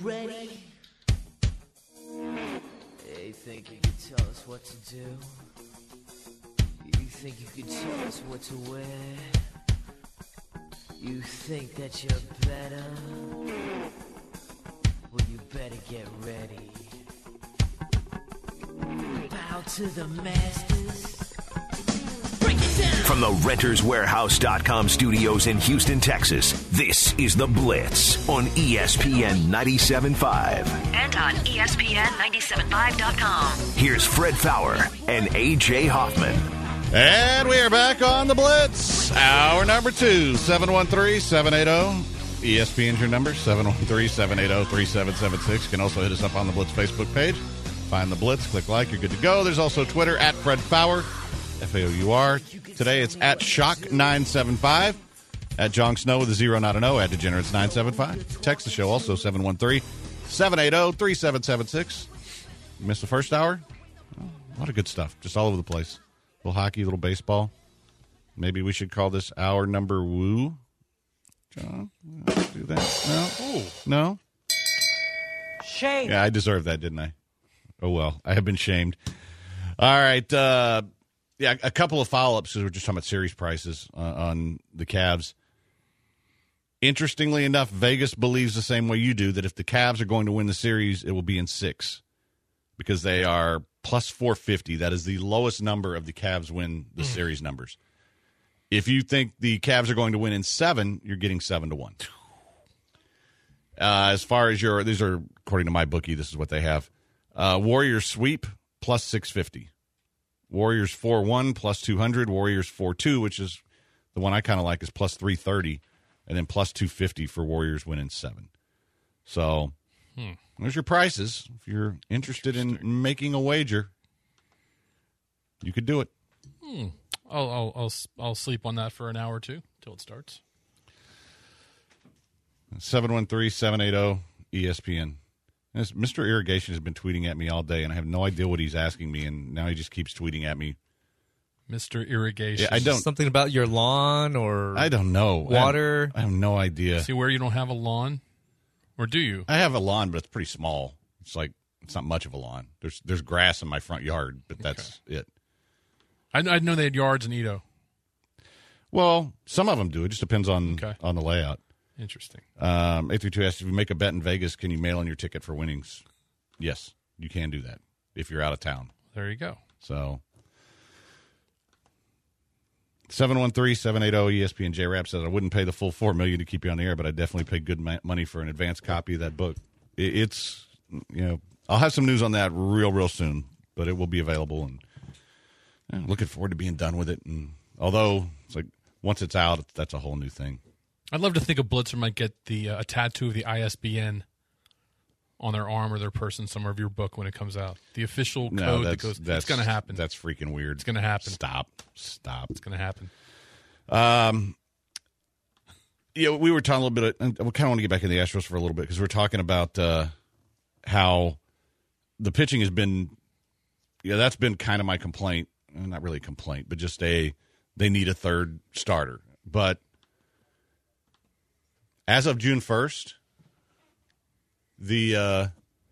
ready? You think you could tell us what to do? You think you could tell us what to wear? You think that you're better? Well, you better get ready. Bow to the masters. Break it down! From the RentersWarehouse.com studios in Houston, Texas, this is The Blitz on ESPN 97.5. And on ESPN975.com. Here's Fred Faour and A.J. Hoffman. And we are back on The Blitz. Hour number 2, 713-780. ESPN's your number, 713-780-3776. You can also hit us up on the Blitz Facebook page. Find The Blitz, click like, you're good to go. There's also Twitter, at Fred Faour, F-A-O-U-R. Today it's at Shock975, at John Snow with a 0, not an O, at Degenerates975. Text the show also, 713-780-3776. You missed the first hour? Oh, a lot of good stuff, just all over the place. A little hockey, a little baseball. Maybe we should call this hour number woo. John, let's do that. No? Ooh. No? Shame. Yeah, I deserved that, didn't I? Oh, well. I have been shamed. All right. A couple of follow-ups because we're just talking about series prices on the Cavs. Interestingly enough, Vegas believes the same way you do, that if the Cavs are going to win the series, it will be in 6 because they are plus 450. That is the lowest number of the Cavs win the series numbers. If you think the Cavs are going to win in 7, you're getting 7-1. As far as these are, according to my bookie, this is what they have. Warriors sweep, plus 650. Warriors 4-1, plus 200. Warriors 4-2, which is the one I kind of like, is plus 330. And then plus 250 for Warriors win in 7. So there's your prices. If you're interested in making a wager, you could do it. I'll sleep on that for an hour or two till it starts. 713-780-ESPN. Mr. Irrigation has been tweeting at me all day, and I have no idea what he's asking me, and now he just keeps tweeting at me. Mr. Irrigation. Yeah, I don't. Something about your lawn or I don't know. Water. I have no idea. See where you don't have a lawn? Or do you? I have a lawn, but it's pretty small. It's not much of a lawn. There's grass in my front yard, but that's it. I know they had yards in Edo. Well, some of them do. It just depends on the layout. Interesting. 832 asks, if you make a bet in Vegas, can you mail in your ticket for winnings? Yes, you can do that if you're out of town. There you go. So 713-780-ESPN. J-Rap says, I wouldn't pay the full $4 million to keep you on the air, but I definitely paid good money for an advanced copy of that book. It's, I'll have some news on that real soon, but it will be available, and looking forward to being done with it. And although it's like once it's out, that's a whole new thing. I'd love to think a Blitzer might get a tattoo of the ISBN on their arm or their person somewhere of your book when it comes out. The official code that goes. It's going to happen. That's freaking weird. It's going to happen. Stop. It's going to happen. We were talking a little bit. We kind of want to get back in the Astros for a little bit because we're talking about how the pitching has been. That's been kind of my complaint. Not really a complaint, but just they need a third starter. But as of June 1st, the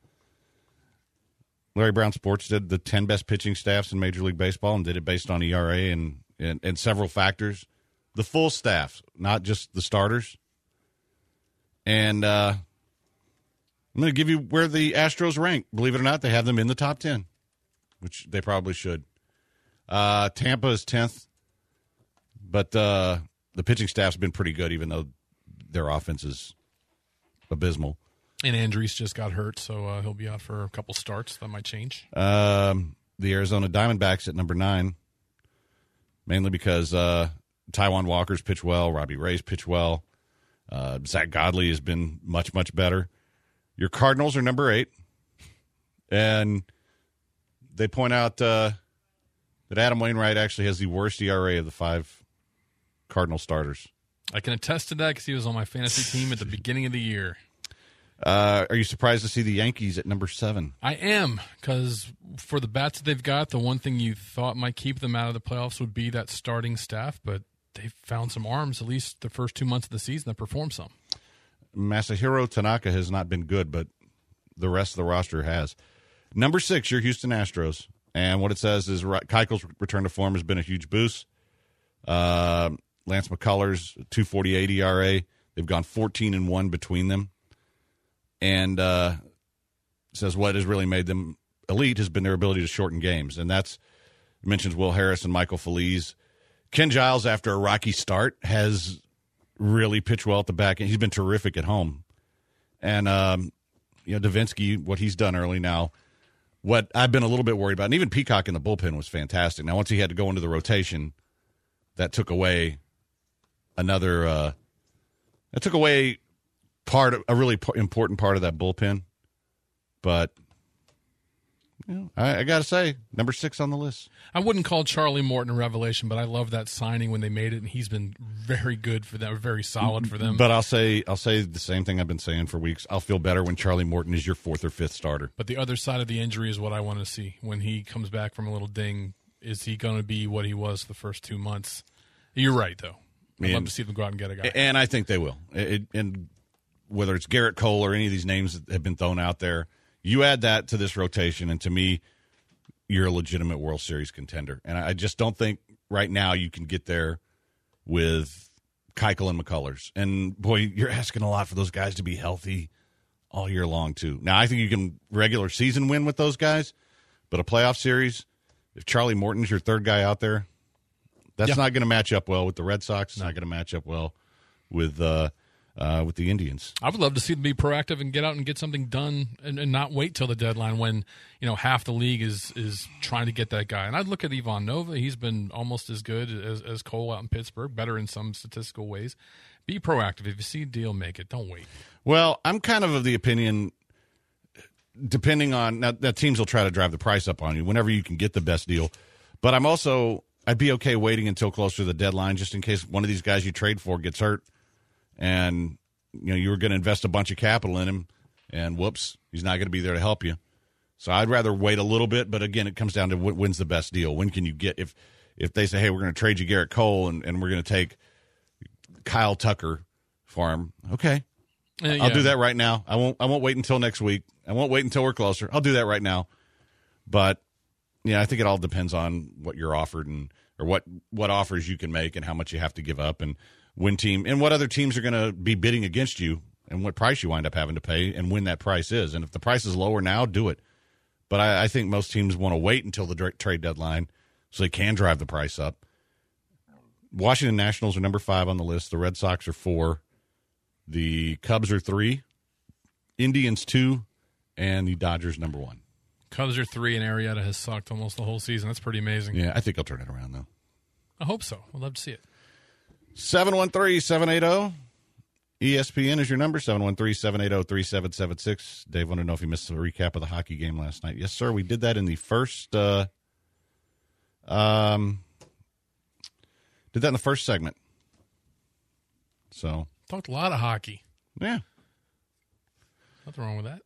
Larry Brown Sports did the 10 best pitching staffs in Major League Baseball and did it based on ERA and several factors. The full staff, not just the starters. And I'm going to give you where the Astros rank. Believe it or not, they have them in the top 10, which they probably should. Tampa is 10th, but the pitching staff's been pretty good, even though their offense is abysmal. And Andriese just got hurt, so he'll be out for a couple starts. That might change. The Arizona Diamondbacks at number 9, mainly because Taijuan Walker's pitched well, Robbie Ray's pitched well. Zach Godley has been much better. Your Cardinals are number 8, and they point out that Adam Wainwright actually has the worst ERA of the 5 Cardinal starters. I can attest to that because he was on my fantasy team at the beginning of the year. Are you surprised to see the Yankees at number 7? I am, because for the bats that they've got, the one thing you thought might keep them out of the playoffs would be that starting staff, but they've found some arms, at least the first 2 months of the season, that performed some. Masahiro Tanaka has not been good, but the rest of the roster has. Number 6, your Houston Astros. And what it says is Keuchel's return to form has been a huge boost. Lance McCullers, 2.48 ERA. They've gone 14-1 between them. And says what has really made them elite has been their ability to shorten games. And that's mentions Will Harris and Michael Feliz. Ken Giles, after a rocky start, has really pitched well at the back end. He's been terrific at home. And, Davinsky, what he's done early now, what I've been a little bit worried about, and even Peacock in the bullpen was fantastic. Now, once he had to go into the rotation, that took away a really important part of that bullpen. But I got to say, number 6 on the list. I wouldn't call Charlie Morton a revelation, but I love that signing when they made it, and he's been very good for them, very solid for them. But I'll say the same thing I've been saying for weeks. I'll feel better when Charlie Morton is your 4th or 5th starter. But the other side of the injury is what I want to see. When he comes back from a little ding, is he going to be what he was the first 2 months? You're right, though. I'd love to see them go out and get a guy. And I think they will. And whether it's Garrett Cole or any of these names that have been thrown out there, you add that to this rotation, and to me, you're a legitimate World Series contender. And I just don't think right now you can get there with Keuchel and McCullers. And, boy, you're asking a lot for those guys to be healthy all year long, too. Now, I think you can regular season win with those guys, but a playoff series, if Charlie Morton's your 3rd guy out there, that's not going to match up well with the Red Sox. It's not going to match up well with the Indians. I would love to see them be proactive and get out and get something done and not wait till the deadline when, half the league is trying to get that guy. And I'd look at Ivan Nova. He's been almost as good as Cole out in Pittsburgh, better in some statistical ways. Be proactive. If you see a deal, make it. Don't wait. Well, I'm kind of the opinion, depending on – now, that teams will try to drive the price up on you whenever you can get the best deal. But I'd be okay waiting until closer to the deadline just in case one of these guys you trade for gets hurt. And, you were going to invest a bunch of capital in him, and whoops, he's not going to be there to help you. So I'd rather wait a little bit, but again, it comes down to when's the best deal. When can you get – if they say, hey, we're going to trade you Garrett Cole and we're going to take Kyle Tucker for him, okay. I'll do that right now. I won't wait until next week. I won't wait until we're closer. I'll do that right now. But, I think it all depends on what you're offered or what offers you can make and how much you have to give up and what other teams are going to be bidding against you and what price you wind up having to pay and when that price is. And if the price is lower now, do it. But I think most teams want to wait until the trade deadline so they can drive the price up. Washington Nationals are number 5 on the list. The Red Sox are 4. The Cubs are 3. Indians 2. And the Dodgers number 1. Cubs are 3, and Arrieta has sucked almost the whole season. That's pretty amazing. Yeah, I think he'll turn it around, though. I hope so. I'd love to see it. 713-780. ESPN is your number, 713-780-3776. Dave wanted to know if you missed a recap of the hockey game last night. Yes, sir. We did that in the first segment. So talked a lot of hockey. Yeah. Nothing wrong with that.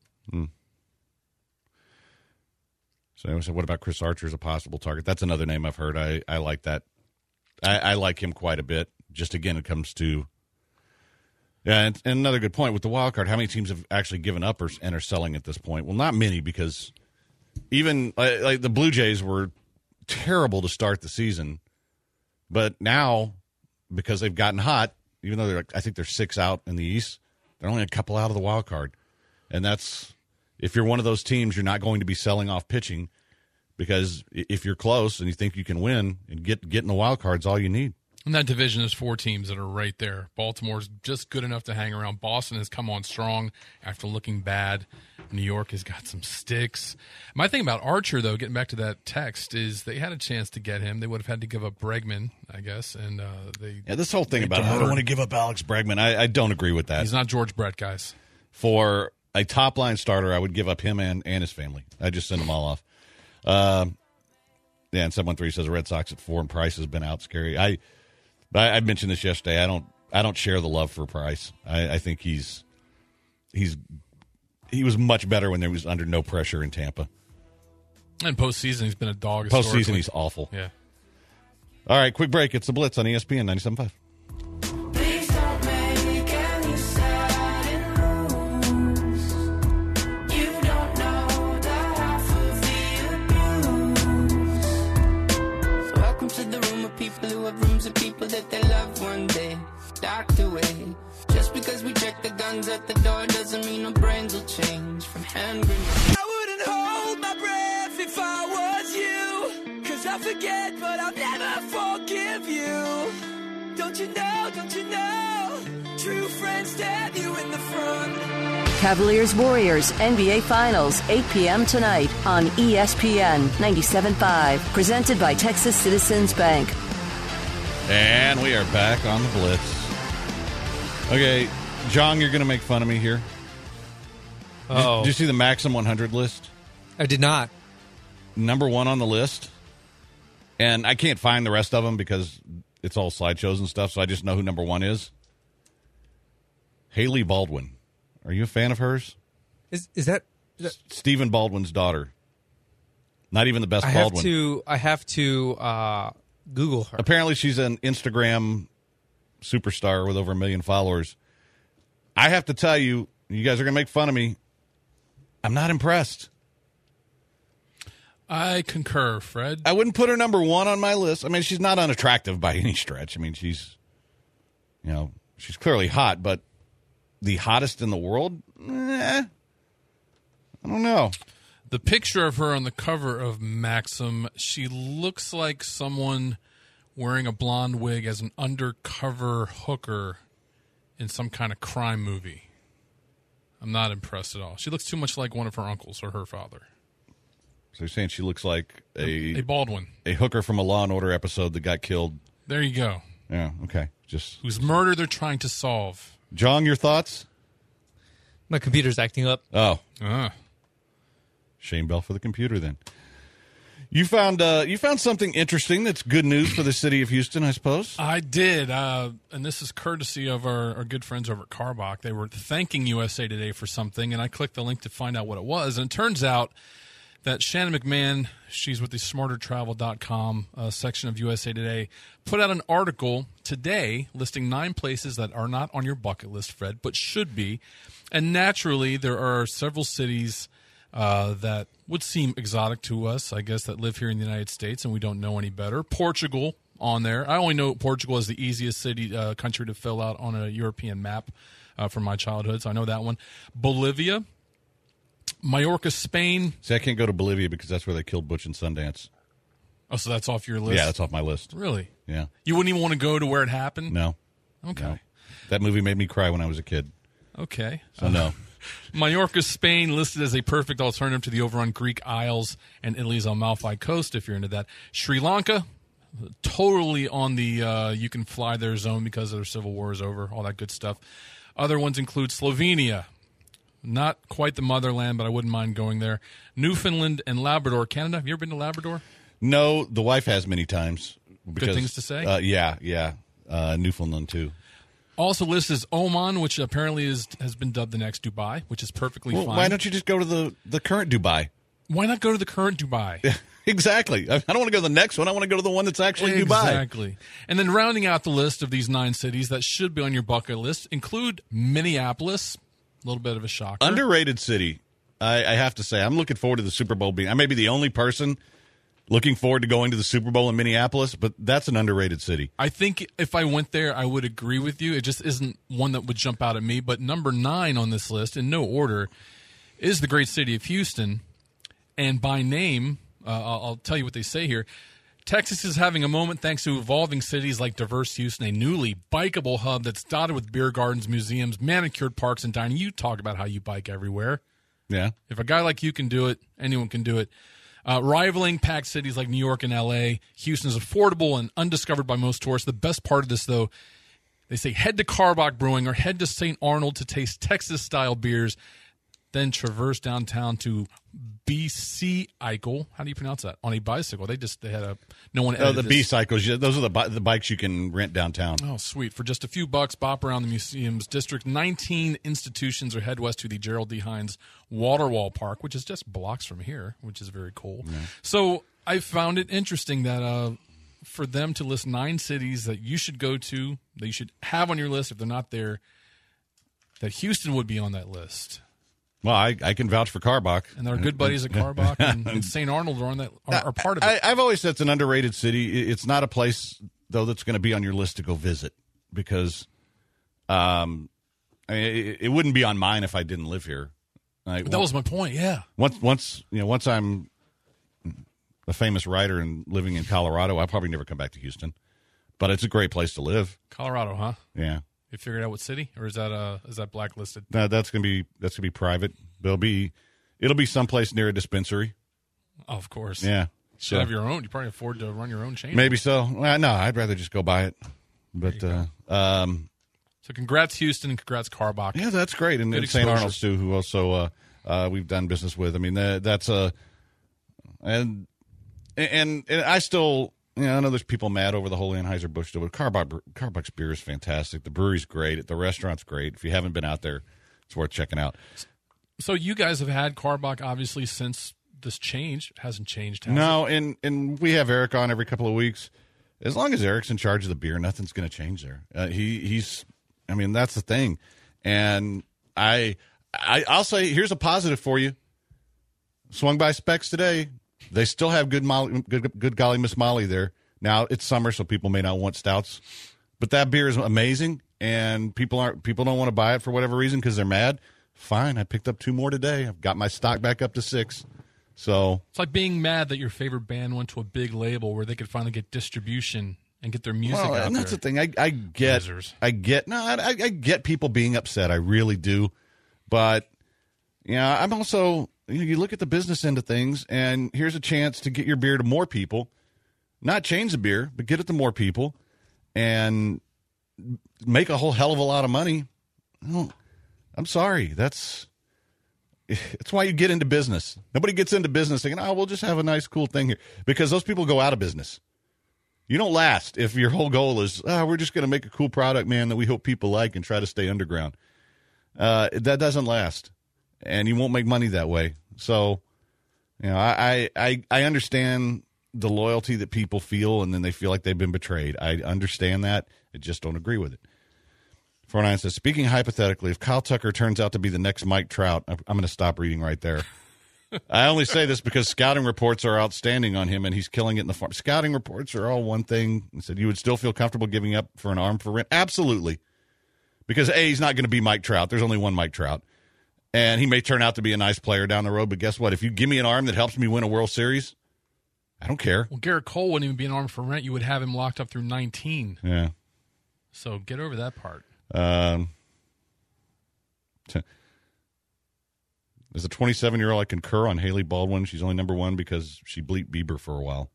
So I said, what about Chris Archer as a possible target? That's another name I've heard. I like that. I like him quite a bit. Just again, it comes to and another good point with the wild card. How many teams have actually given up and are selling at this point? Well, not many, because even like the Blue Jays were terrible to start the season, but now because they've gotten hot, even though I think they're 6 out in the East, they're only a couple out of the wild card, and that's if you're one of those teams, you're not going to be selling off pitching. Because if you're close and you think you can win and get in the wild card's all you need. In that division, there's 4 teams that are right there. Baltimore's just good enough to hang around. Boston has come on strong after looking bad. New York has got some sticks. My thing about Archer, though, getting back to that text, is they had a chance to get him. They would have had to give up Bregman, I guess. And this whole thing about I don't want to give up Alex Bregman, I don't agree with that. He's not George Brett, guys. For a top-line starter, I would give up him and his family. I'd just send them all off. And 713 says the Red Sox at 4 and Price has been out scary. I mentioned this yesterday. I don't share the love for Price. I think he was much better when there was under no pressure in Tampa. And postseason, he's been a dog. Postseason, he's awful. Yeah. All right, quick break. It's the Blitz on ESPN 97.5. Please don't make any sudden moves. You times will change from hand grenades. I wouldn't hold my breath if I was you, 'cause I'll forget, but I'll never forgive you. Don't you know, true friends stab you in the front. Cavaliers-Warriors NBA Finals, 8 p.m. tonight on ESPN 97.5, presented by Texas Citizens Bank. And we are back on the Blitz. Okay, John, you're going to make fun of me here. Oh, Did you see the Maxim 100 list? I did not. Number one on the list. And I can't find the rest of them because it's all slideshows and stuff, so I just know who number one is. Haley Baldwin. Are you a fan of hers? Is that Stephen Baldwin's daughter. Not even the best Baldwin. I have to Google her. Apparently she's an Instagram superstar with over 1 million followers. I have to tell you, you guys are going to make fun of me. I'm not impressed. I concur, Fred. I wouldn't put her number one on my list. I mean, she's not unattractive by any stretch. I mean, she's clearly hot, but the hottest in the world? I don't know. The picture of her on the cover of Maxim, she looks like someone wearing a blonde wig as an undercover hooker in some kind of crime movie. I'm not impressed at all. She looks too much like one of her uncles or her father. So you're saying she looks like a Baldwin, a hooker from a Law and Order episode that got killed. There you go. Yeah, okay. Just whose murder they're trying to solve. John, your thoughts? My computer's acting up. Oh. Shane Bell for the computer then. You found something interesting that's good news for the city of Houston, I suppose? I did, and this is courtesy of our good friends over at Carbach. They were thanking USA Today for something, and I clicked the link to find out what it was. And it turns out that Shannon McMahon, she's with the SmarterTravel.com section of USA Today, put out an article today listing 9 places that are not on your bucket list, Fred, but should be. And naturally, there are several cities that would seem exotic to us, I guess, that live here in the United States, and we don't know any better. Portugal on there. I only know Portugal is the easiest country to fill out on a European map from my childhood, so I know that one. Bolivia. Mallorca, Spain. See, I can't go to Bolivia because that's where they killed Butch and Sundance. Oh, so that's off your list? Yeah, that's off my list. Really? Yeah. You wouldn't even want to go to where it happened? No. Okay. No. That movie made me cry when I was a kid. Okay. So no. Mallorca, Spain, listed as a perfect alternative to the overrun Greek Isles and Italy's Amalfi Coast, if you're into that. Sri Lanka, totally on the you can fly there zone because their civil war is over, all that good stuff. Other ones include Slovenia. Not quite the motherland, but I wouldn't mind going there. Newfoundland and Labrador, Canada. Have you ever been to Labrador? No, the wife has many times. Because, good things to say? Yeah. Newfoundland, too. Also listed as Oman, which apparently has been dubbed the next Dubai, which is perfectly fine. Why don't you just go to the current Dubai? Why not go to the current Dubai? Exactly. I don't want to go to the next one. I want to go to the one that's actually Dubai. Exactly. And then rounding out the list of these 9 cities that should be on your bucket list include Minneapolis. A little bit of a shocker. Underrated city, I have to say. I'm looking forward to the Super Bowl being. I may be the only person looking forward to going to the Super Bowl in Minneapolis, but that's an underrated city. I think if I went there, I would agree with you. It just isn't one that would jump out at me. But number 9 on this list, in no order, is the great city of Houston. And by name, I'll tell you what they say here. Texas is having a moment thanks to evolving cities like diverse Houston, a newly bikeable hub that's dotted with beer gardens, museums, manicured parks, and dining. You talk about how you bike everywhere. Yeah. If a guy like you can do it, anyone can do it. Rivaling packed cities like New York and L.A., Houston is affordable and undiscovered by most tourists. The best part of this, though, they say head to Carbach Brewing or head to St. Arnold to taste Texas-style beers, then traverse downtown to BC Eichel. How do you pronounce that? On a bicycle. They had no one. Oh, the B-cycles. Those are the bikes you can rent downtown. Oh, sweet. For just a few bucks, bop around the museum's district. 19 institutions or head west to the Gerald D. Hines Waterwall Park, which is just blocks from here, which is very cool. Yeah. So I found it interesting that for them to list 9 cities that you should go to, that you should have on your list if they're not there, that Houston would be on that list. Well, I can vouch for Carbach. And our good buddies at Carbach and St. Arnold are on that are part of it. I've always said it's an underrated city. It's not a place, though, that's going to be on your list to go visit because it wouldn't be on mine if I didn't live here. Like, That was my point. Yeah. once I'm a famous writer and living in Colorado, I'll probably never come back to Houston. But it's a great place to live. Colorado, huh? Yeah. You figured out what city, or is that blacklisted? That's gonna be private. It'll be someplace near a dispensary. Oh, of course. Yeah. You should have your own. You probably afford to run your own chain. Maybe so. Well, no, I'd rather just go buy it. But So congrats, Houston, and congrats, Carbach. yeah, that's great. And Good St. exposure. Arnold's too, who also we've done business with. I mean, that's a and I still. I know there's people mad over the whole Anheuser-Busch deal, but Carbach's beer is fantastic. The brewery's great. The restaurant's great. If you haven't been out there, it's worth checking out. So you guys have had Carbach, obviously, since this change. It hasn't changed, has No, it? and we have Eric on every couple of weeks. As long as Eric's in charge of the beer, nothing's going to change there. He's that's the thing. And I'll say, here's a positive for you. Swung by Specs today. They still have good golly Miss Molly there. Now it's summer, so people may not want stouts, but that beer is amazing, and people don't want to buy it for whatever reason because they're mad. Fine, I picked up 2 more today. I've got my stock back up to 6. So It's like being mad that your favorite band went to a big label where they could finally get distribution and get their music out and that's there. the thing. I get Losers. I get people being upset. I really do, but I'm also. You look at the business end of things, and here's a chance to get your beer to more people. Not change the beer, but get it to more people and make a whole hell of a lot of money. Well, I'm sorry. It's why you get into business. Nobody gets into business thinking, we'll just have a nice, cool thing here. Because those people go out of business. You don't last if your whole goal is, we're just going to make a cool product, man, that we hope people like and try to stay underground. That doesn't last. And you won't make money that way. So, I understand the loyalty that people feel, and then they feel like they've been betrayed. I understand that. I just don't agree with it. 49 says, speaking hypothetically, if Kyle Tucker turns out to be the next Mike Trout, I'm going to stop reading right there. I only say this because scouting reports are outstanding on him, and he's killing it in the farm. Scouting reports are all one thing. He said, you would still feel comfortable giving up for an arm for rent? Absolutely. Because, A, he's not going to be Mike Trout. There's only one Mike Trout. And he may turn out to be a nice player down the road, but guess what? If you give me an arm that helps me win a World Series, I don't care. Well, Garrett Cole wouldn't even be an arm for rent. You would have him locked up through 19. Yeah. So get over that part. As a 27-year-old, I concur on Haley Baldwin. She's only number 1 because she bleeped Bieber for a while.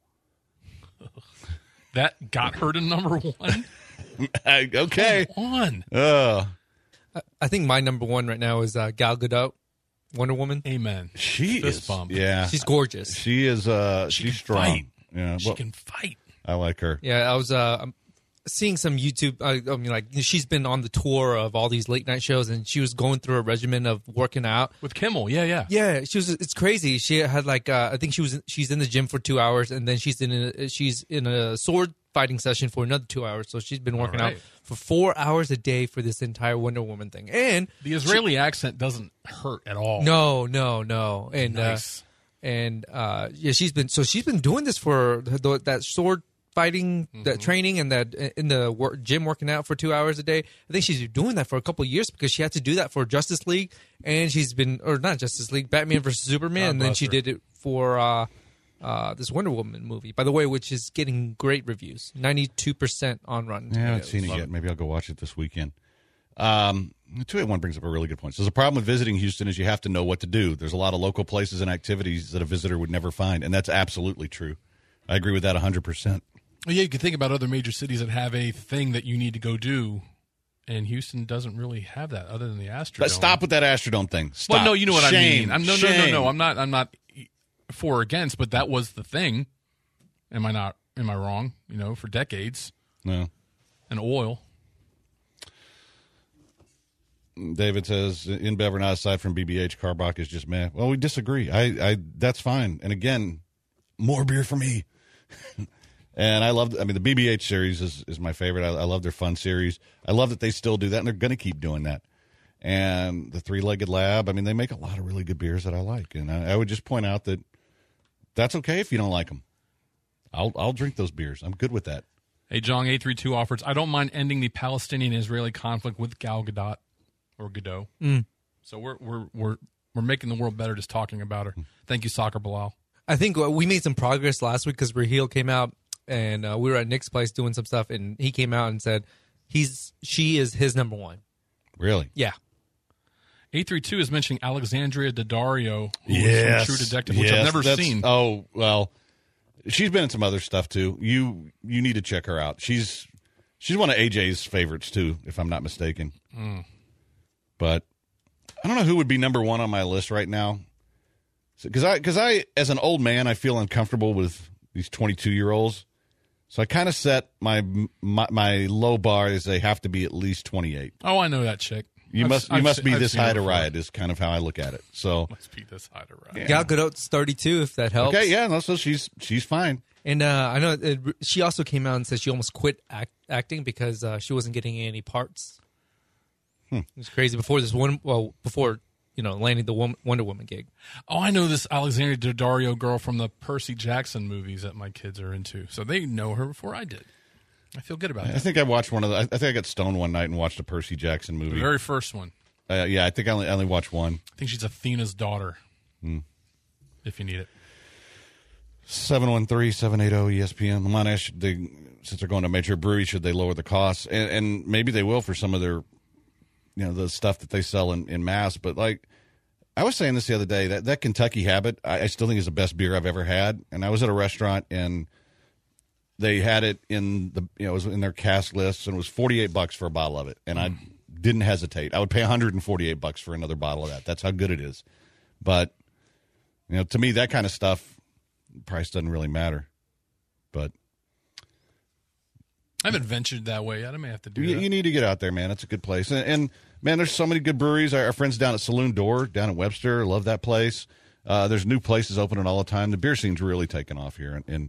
That got her to number 1? Okay. Come on. I think my number 1 right now is Gal Gadot, Wonder Woman. Amen. She Fist is. bump. Yeah. She's gorgeous. She is. She She's can strong. fight. Yeah. She Well, can fight. I like her. Yeah, I was I'm seeing some YouTube. She's been on the tour of all these late night shows, and she was going through a regimen of working out. With Kimmel, yeah. Yeah, she was. It's crazy. She had I think she's in the gym for 2 hours, and then she's in a sword fighting session for another 2 hours. So she's been working out for 4 hours a day for this entire Wonder Woman thing. And The Israeli accent doesn't hurt at all. no, and Nice. she's been doing this for that sword fighting, that training, and that in the gym working out for 2 hours a day. I think she's doing that for a couple of years because she had to do that for Justice League, and not Justice League, Batman versus Superman, and then she did it for this Wonder Woman movie, by the way, which is getting great reviews, 92% on Rotten Tomatoes. Yeah, I haven't seen it yet. Maybe I'll go watch it this weekend. 281 brings up a really good point. So the problem with visiting Houston is you have to know what to do. There's a lot of local places and activities that a visitor would never find, and that's absolutely true. I agree with that 100%. Well, yeah, you can think about other major cities that have a thing that you need to go do, and Houston doesn't really have that other than the Astrodome. But stop with that Astrodome thing. Stop. Well, no, you know what Shame. I mean. No. Shame. I'm not for or against, but that was the thing. Am I wrong? For decades. No. And oil. David says, in Bever, not aside from BBH, Carbach is just meh. Well, we disagree. I that's fine. And again, more beer for me. And the BBH series is my favorite. I love their fun series. I love that they still do that, and they're going to keep doing that. And the Three-Legged Lab, they make a lot of really good beers that I like. And I would just point out that that's okay if you don't like them. I'll drink those beers. I'm good with that. Hey, John, 832 offers, I don't mind ending the Palestinian-Israeli conflict with Gal Gadot or Godot. So we're We're making the world better just talking about her. Thank you, Soccer Bilal. I think we made some progress last week because Raheel came out and we were at Nick's place doing some stuff, and he came out and said she is his number one. Really? Yeah. 832 is mentioning Alexandria Daddario, who Yes. is from True Detective, which I've never seen. Oh, well, she's been in some other stuff, too. You need to check her out. She's one of AJ's favorites, too, if I'm not mistaken. But I don't know who would be number one on my list right now. Because I, as an old man, I feel uncomfortable with these 22-year-olds. So I kind of set my low bar as they have to be at least 28. Oh, I know that chick. You must be this high to ride is kind of how I look at it. So Must be this high to ride. Yeah. Gal Gadot's 32, if that helps. okay, yeah, no, so she's fine. And I know she also came out and said she almost quit acting because she wasn't getting any parts. It was crazy before landing the Wonder Woman gig. Oh, I know this Alexandria Daddario girl from the Percy Jackson movies that my kids are into. So they know her before I did. I feel good about I that. think I watched one of the. I think I got stoned one night and watched a Percy Jackson movie. The very first one. Yeah, I think I only watched one. I think she's Athena's daughter. If you need it. 713-780-ESPN. Lamont asked, since they're going to major brewery, should they lower the costs? And maybe they will for some of their, the stuff that they sell in mass. But like I was saying this the other day, that Kentucky Habit, I still think is the best beer I've ever had. And I was at a restaurant and they had it in it was in their cask lists, and it was $48 for a bottle of it. And I didn't hesitate. I would pay $148 for another bottle of that. That's how good it is. But to me, that kind of stuff, price doesn't really matter. But I haven't ventured that way yet. I may have to do that. you need to get out there, man. It's a good place. And man, there's so many good breweries. Our friends down at Saloon Door, down at Webster, love that place. There's new places opening all the time. The beer scene's really taking off here, and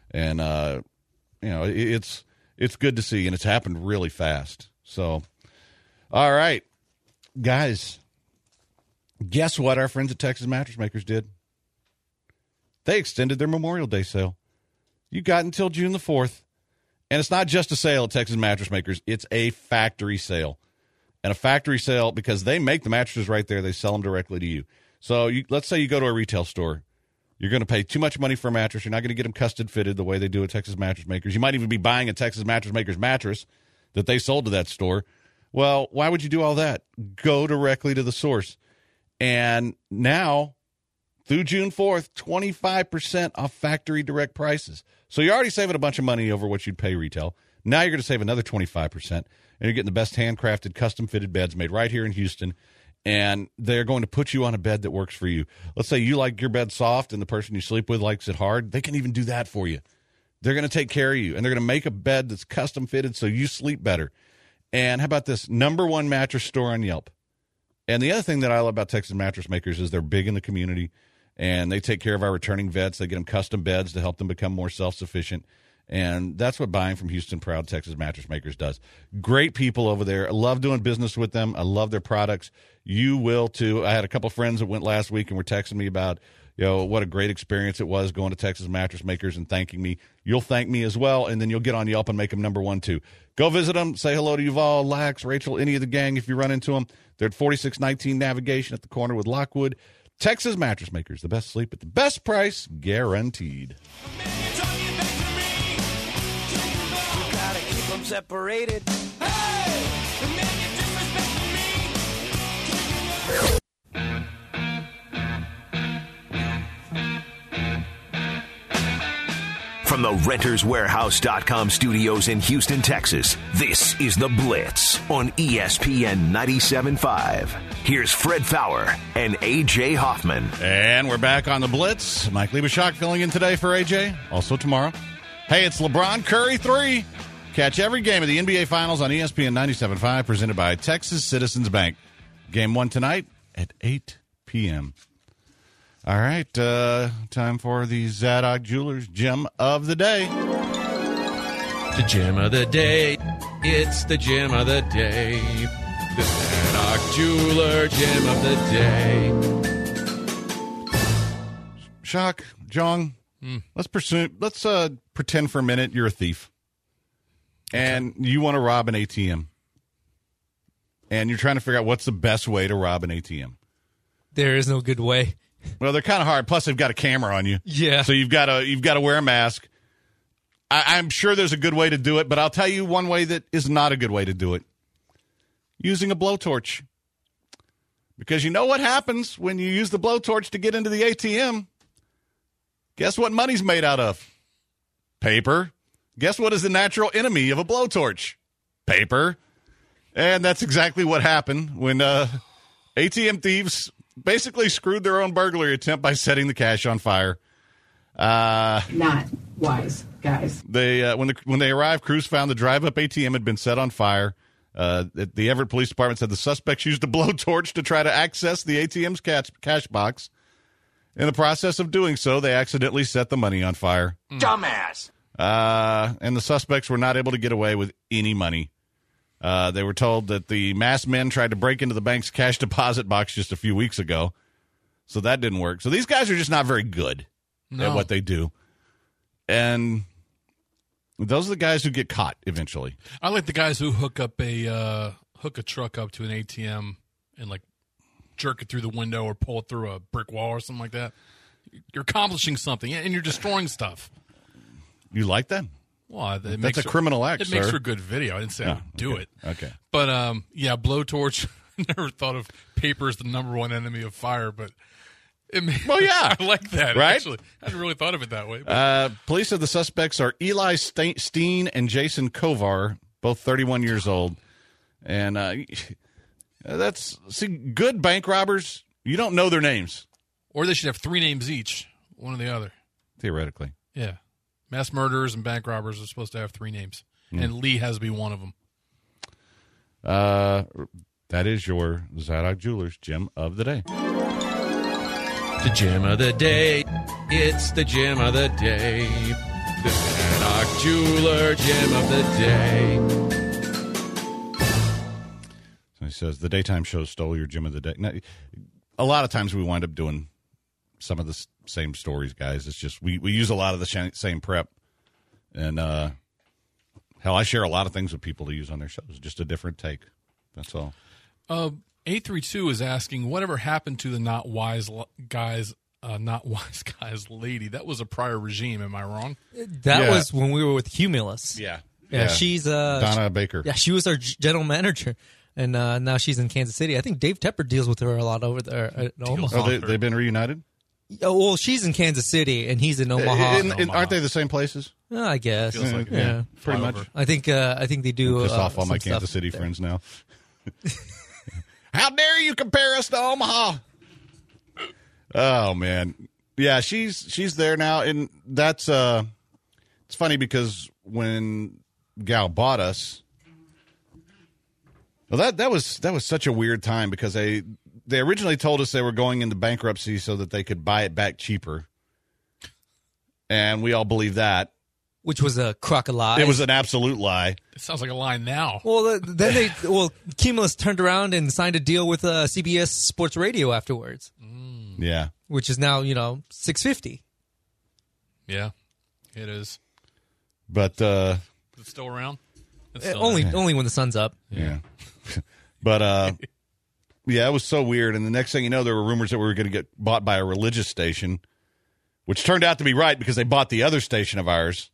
it's good to see, and it's happened really fast. So, all right, guys, guess what our friends at Texas Mattress Makers did? They extended their Memorial Day sale. You got until June the 4th. And it's not just a sale at Texas Mattress Makers. It's a factory sale. And a factory sale, because they make the mattresses right there, they sell them directly to you. So let's say you go to a retail store. You're going to pay too much money for a mattress. You're not going to get them custom fitted the way they do at Texas Mattress Makers. You might even be buying a Texas Mattress Makers mattress that they sold to that store. Well, why would you do all that? Go directly to the source. And now, through June 4th, 25% off factory direct prices. So you're already saving a bunch of money over what you'd pay retail. Now you're going to save another 25%, and you're getting the best handcrafted, custom-fitted beds made right here in Houston, and they're going to put you on a bed that works for you. Let's say you like your bed soft and the person you sleep with likes it hard. They can even do that for you. They're going to take care of you, and they're going to make a bed that's custom-fitted so you sleep better. And how about this? #1 mattress store on Yelp. And the other thing that I love about Texas Mattress Makers is they're big in the community, and they take care of our returning vets. They get them custom beds to help them become more self-sufficient. And that's what buying from Houston Proud Texas Mattress Makers does. Great people over there. I love doing business with them. I love their products. You will, too. I had a couple friends that went last week and were texting me about, what a great experience it was going to Texas Mattress Makers and thanking me. You'll thank me as well, and then you'll get on Yelp and make them #1, too. Go visit them. Say hello to Yuval, Lax, Rachel, any of the gang if you run into them. They're at 4619 Navigation at the corner with Lockwood. Texas Mattress Makers, the best sleep at the best price, guaranteed. Separated. From the RentersWarehouse.com studios in Houston, Texas, this is The Blitz on ESPN 97.5. Here's Fred Fowler and A.J. Hoffman. And we're back on The Blitz. Mike Liebeshock filling in today for A.J., also tomorrow. Hey, it's LeBron Curry 3. Catch every game of the NBA Finals on ESPN 97.5, presented by Texas Citizens Bank. Game 1 tonight at 8 p.m. All right, time for the Zadok Jewelers Gem of the Day. The gem of the day. It's the gem of the day. The Zadok Jeweler Gem of the day. Shock, Jong, let's pretend for a minute you're a thief. And you want to rob an ATM. And you're trying to figure out what's the best way to rob an ATM. There is no good way. Well, they're kind of hard. Plus, they've got a camera on you. Yeah. So you've got to wear a mask. I'm sure there's a good way to do it, but I'll tell you one way that is not a good way to do it. Using a blowtorch. Because you know what happens when you use the blowtorch to get into the ATM? Guess what money's made out of? Paper. Guess what is the natural enemy of a blowtorch? Paper. And that's exactly what happened when ATM thieves basically screwed their own burglary attempt by setting the cash on fire. Not wise, guys. When they arrived, crews found the drive-up ATM had been set on fire. The Everett Police Department said the suspects used a blowtorch to try to access the ATM's cash box. In the process of doing so, they accidentally set the money on fire. Dumbass. And the suspects were not able to get away with any money. They were told that the masked men tried to break into the bank's cash deposit box just a few weeks ago. So that didn't work. So these guys are just not very good at what they do. And those are the guys who get caught eventually. I like the guys who hook a truck up to an ATM and like jerk it through the window or pull it through a brick wall or something like that. You're accomplishing something and you're destroying stuff. You like that? Well, that's a criminal act, It makes for good video. I didn't say I would do it. Okay. But, blowtorch, never thought of paper as the number one enemy of fire, but I like that, right? Actually. I hadn't really thought of it that way. Police said the suspects are Eli Steen and Jason Kovar, both 31 years old. And good bank robbers, you don't know their names. Or they should have 3 names each, one or the other. Theoretically. Yeah. Mass murderers and bank robbers are supposed to have 3 names. And Lee has to be one of them. That is your Zadok Jewelers Gem of the Day. The Gem of the Day. It's the Gem of the Day. The Zadok Jeweler Gem of the Day. So he says, the daytime show stole your Gem of the Day. Now, a lot of times we wind up doing some of the same stories, guys. It's just we use a lot of the same prep. And, hell, I share a lot of things with people to use on their shows. Just a different take. That's all. 832 is asking, whatever happened to the not wise guys lady? That was a prior regime. Am I wrong? That was when we were with Cumulus. Yeah. She's Donna Baker. Yeah, she was our general manager. And now she's in Kansas City. I think Dave Tepper deals with her a lot over there at Omaha. Oh, they've been reunited? Oh, well, she's in Kansas City, and he's in Omaha. Aren't they the same places? I guess. Feels like pretty much. I think they do. Piss off all my Kansas City friends now. How dare you compare us to Omaha? Oh man, yeah, she's there now, and that's it's funny because when Gal bought us, well, that was such a weird time because they originally told us they were going into bankruptcy so that they could buy it back cheaper, and we all believed that. Which was a crock of lies. It was an absolute lie. It sounds like a lie now. Well, then Cumulus turned around and signed a deal with CBS Sports Radio afterwards. Yeah. Which is now, $650. Yeah, it is. But is it still around? It's still only when the sun's up. Yeah. But yeah, it was so weird. And the next thing you know, there were rumors that we were going to get bought by a religious station, which turned out to be right because they bought the other station of ours.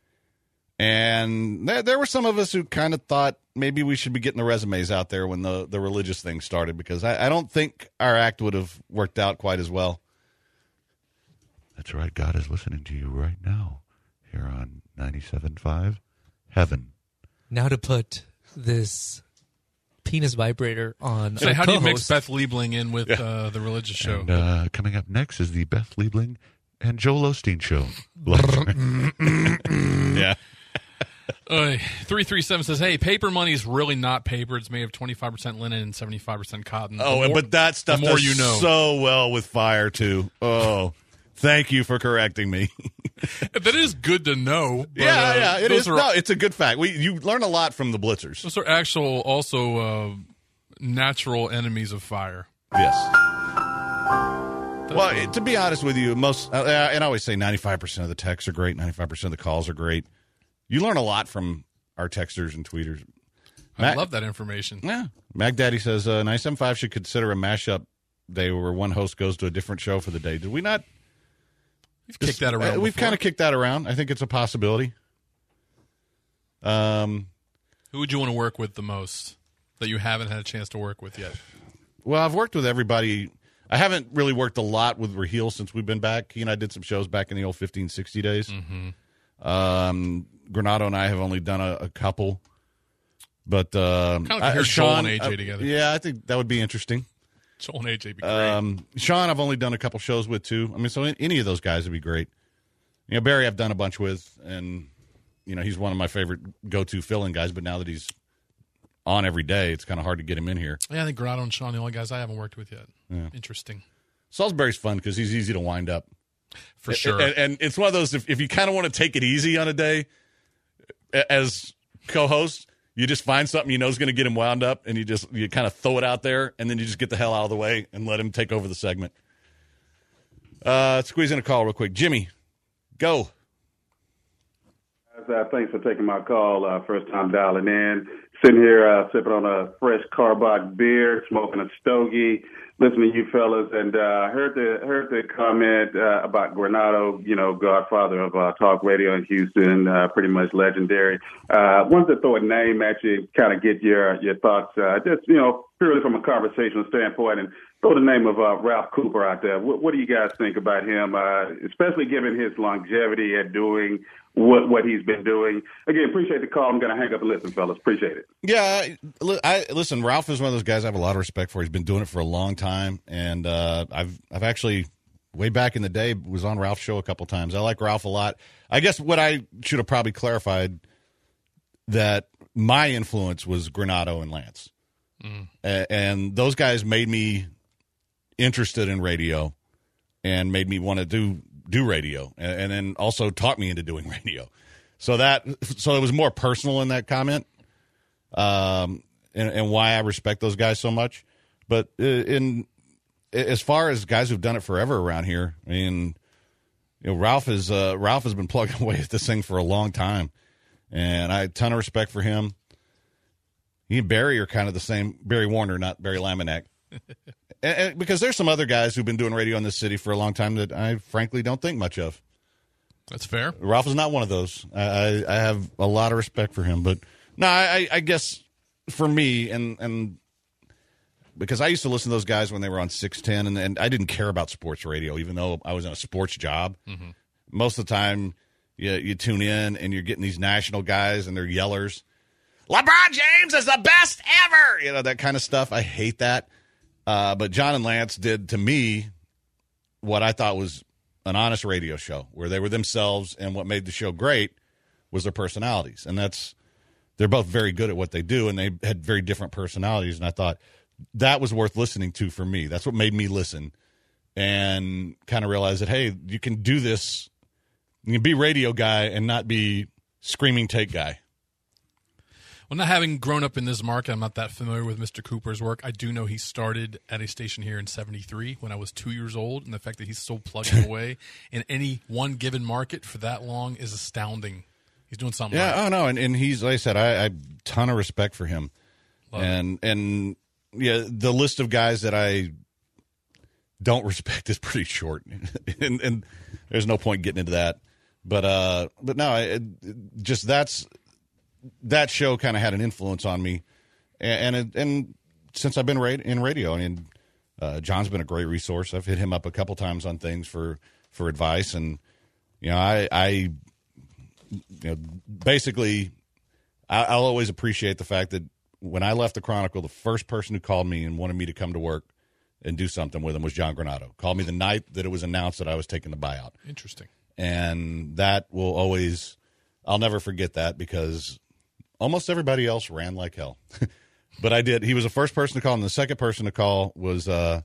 And there were some of us who kind of thought maybe we should be getting the resumes out there when the religious thing started, because I don't think our act would have worked out quite as well. That's right. God is listening to you right now here on 97.5 Heaven. Now to put this penis vibrator on. So how do you mix Beth Liebling in with the religious show? And, coming up next is the Beth Liebling and Joel Osteen show. Yeah. 337 says, hey, paper money is really not paper. It's made of 25% linen and 75% cotton. But that stuff does so well with fire, too. Oh, thank you for correcting me. That is good to know. But, it is. It's a good fact. You learn a lot from the Blitzers. Those are also natural enemies of fire. Yes. Well, to be honest with you, and I always say 95% of the texts are great, 95% of the calls are great. You learn a lot from our texters and tweeters. I love that information. Yeah. Mac Daddy says 975 should consider a mashup day where one host goes to a different show for the day. Did we not? You've kicked that around. We've kind of kicked that around. I think it's a possibility. Who would you want to work with the most that you haven't had a chance to work with yet? Well, I've worked with everybody. I haven't really worked a lot with Raheel since we've been back. He and I did some shows back in the old 1560 days. Mm-hmm. Granado and I have only done a couple. But kind of like hear Joel and AJ together. Yeah, I think that would be interesting. Joel and AJ would be great. Sean, I've only done a couple shows with, too. I mean, so any of those guys would be great. You know, Barry I've done a bunch with, and, you know, he's one of my favorite go-to fill-in guys, but now that he's on every day, it's kind of hard to get him in here. Yeah, I think Granado and Sean are the only guys I haven't worked with yet. Yeah. Interesting. Salisbury's fun because he's easy to wind up. For sure. And it's one of those, if you kind of want to take it easy on a day as co-host, you just find something you know is going to get him wound up, and you kind of throw it out there, and then you just get the hell out of the way and let him take over the segment. Squeeze in a call real quick. Jimmy, go. Thanks for taking my call. First time dialing in. Sitting here sipping on a fresh Carbach beer, smoking a stogie, listening to you fellas, and heard the comment about Granado, you know, godfather of talk radio in Houston, pretty much legendary. Wanted to throw a name at you, kind of get your thoughts, just, you know, purely from a conversational standpoint, and throw the name of Ralph Cooper out there. What do you guys think about him, especially given his longevity at doing what he's been doing? Again, appreciate the call. I'm going to hang up and listen, fellas. Appreciate it. Yeah, listen, Ralph is one of those guys I have a lot of respect for. He's been doing it for a long time, and I've actually, way back in the day, was on Ralph's show a couple times. I like Ralph a lot. I guess what I should have probably clarified, that my influence was Granado and Lance. And those guys made me interested in radio and made me want to do radio, and then also taught me into doing radio. So it was more personal in that comment, and why I respect those guys so much. But as far as guys who've done it forever around here, I mean, you know, Ralph has been plugging away at this thing for a long time, and I have a ton of respect for him. He and Barry are kind of the same. Barry Warner, not Barry Laminack. And because there's some other guys who've been doing radio in this city for a long time that I frankly don't think much of. That's fair. Ralph is not one of those. I have a lot of respect for him. But no, I guess for me, and because I used to listen to those guys when they were on 610, and I didn't care about sports radio, even though I was in a sports job. Mm-hmm. Most of the time, you tune in, and you're getting these national guys, and they're yellers. LeBron James is the best ever! You know, that kind of stuff. I hate that. But John and Lance did, to me, what I thought was an honest radio show, where they were themselves, and what made the show great was their personalities. And they're both very good at what they do, and they had very different personalities, and I thought that was worth listening to for me. That's what made me listen and kind of realize that, hey, you can do this. You can be radio guy and not be screaming take guy. Well, not having grown up in this market, I'm not that familiar with Mr. Cooper's work. I do know he started at a station here in 73 when I was 2 years old, and the fact that he's still plugging away in any one given market for that long is astounding. He's doing something right. Oh, no, and he's, like I said, I have a ton of respect for him. And yeah, the list of guys that I don't respect is pretty short, and there's no point getting into that. But no, just that show kind of had an influence on me, and since I've been in radio, I mean, John's been a great resource. I've hit him up a couple times on things for advice, and you know, I basically, I'll always appreciate the fact that when I left the Chronicle, the first person who called me and wanted me to come to work and do something with him was John Granado. Called me the night that it was announced that I was taking the buyout. Interesting. And that will always, I'll never forget that, because almost everybody else ran like hell. But I did. He was the first person to call, and the second person to call was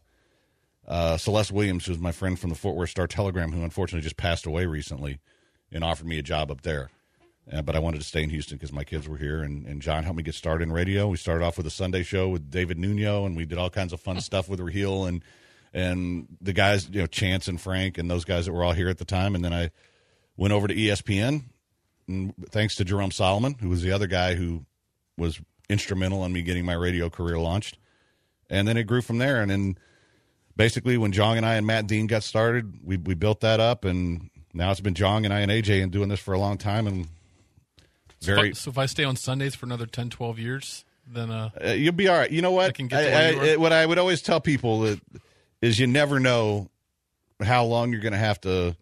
Celeste Williams, who was my friend from the Fort Worth Star-Telegram, who unfortunately just passed away recently and offered me a job up there. But I wanted to stay in Houston because my kids were here, and John helped me get started in radio. We started off with a Sunday show with David Nuno, and we did all kinds of fun stuff with Raheel and the guys, you know, Chance and Frank and those guys that were all here at the time. And then I went over to ESPN, and thanks to Jerome Solomon, who was the other guy who was instrumental in me getting my radio career launched. And then it grew from there. And then basically when Jong and I and Matt Dean got started, we built that up, and now it's been Jong and I and AJ and doing this for a long time. And So if I stay on Sundays for another 10, 12 years, then you'll be all right. You know what? I can get what I would always tell people is you never know how long you're going to have to.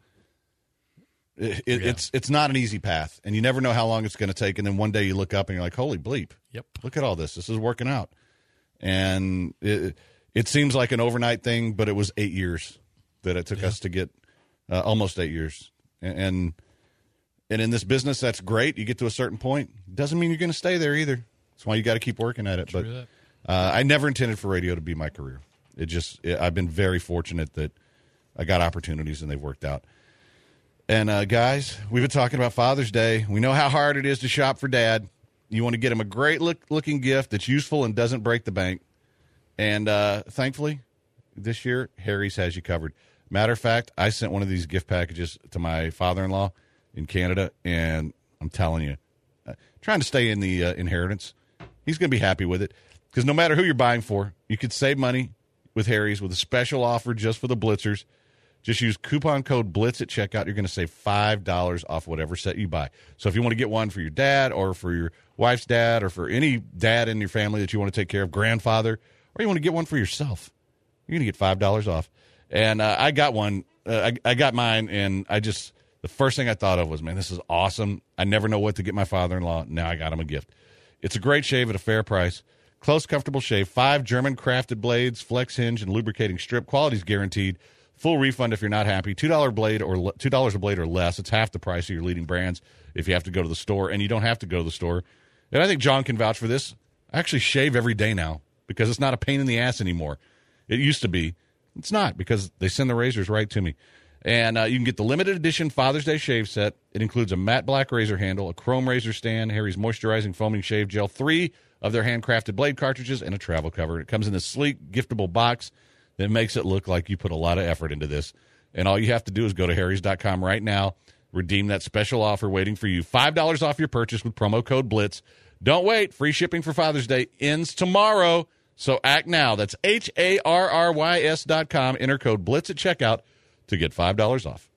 It's not an easy path, and you never know how long it's going to take. And then one day you look up and you're like, "Holy bleep! Yep, look at all this. This is working out." And it seems like an overnight thing, but it was 8 years that it took us to get, almost 8 years. And in this business, that's great. You get to a certain point, doesn't mean you're going to stay there either. That's why you got to keep working at it. True but I never intended for radio to be my career. I've been very fortunate that I got opportunities and they've worked out. And guys, we've been talking about Father's Day. We know how hard it is to shop for Dad. You want to get him a great looking gift that's useful and doesn't break the bank. And thankfully, this year, Harry's has you covered. Matter of fact, I sent one of these gift packages to my father-in-law in Canada, and I'm telling you, trying to stay in the inheritance, he's going to be happy with it. Because no matter who you're buying for, you could save money with Harry's with a special offer just for the Blitzers. Just use coupon code BLITZ at checkout. You're going to save $5 off whatever set you buy. So if you want to get one for your dad or for your wife's dad or for any dad in your family that you want to take care of, grandfather, or you want to get one for yourself, you're going to get $5 off. And I got one. I got mine, and the first thing I thought of was, man, this is awesome. I never know what to get my father-in-law. Now I got him a gift. It's a great shave at a fair price. Close, comfortable shave. 5 German-crafted blades, flex hinge, and lubricating strip. Quality's guaranteed. Full refund if you're not happy. $2 a blade or less. It's half the price of your leading brands if you have to go to the store, and you don't have to go to the store. And I think John can vouch for this. I actually shave every day now because it's not a pain in the ass anymore. It used to be. It's not because they send the razors right to me. And you can get the limited edition Father's Day shave set. It includes a matte black razor handle, a chrome razor stand, Harry's moisturizing foaming shave gel, 3 of their handcrafted blade cartridges, and a travel cover. It comes in this sleek, giftable box that makes it look like you put a lot of effort into this. And all you have to do is go to harrys.com right now, redeem that special offer waiting for you. $5 off your purchase with promo code BLITZ. Don't wait. Free shipping for Father's Day ends tomorrow, so act now. That's HARRYS.com. Enter code BLITZ at checkout to get $5 off.